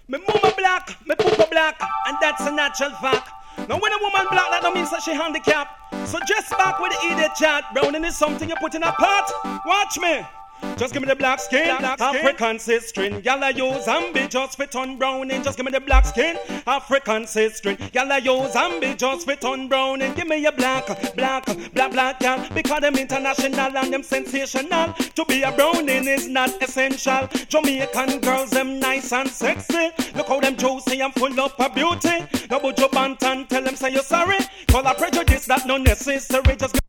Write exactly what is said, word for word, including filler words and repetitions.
Me mama black, me papa black, and that's a natural fact. Now when a woman black, that don't mean that she handicapped. So just back with the idiot chat. Browning is something you put in a pot. Watch me. Just give me the black skin, black African sistering. Y'all a use and be just fit on browning. Just give me the black skin, African sistering. Y'all a use and be just fit on browning. Give me your black, black, black, black, y'all. Because them international and them sensational. To be a browning is not essential. Jamaican girls, them nice and sexy. Look how them juicy and full of her beauty. Now would you bant and tell them say you're sorry. Call a prejudice that no necessary. Just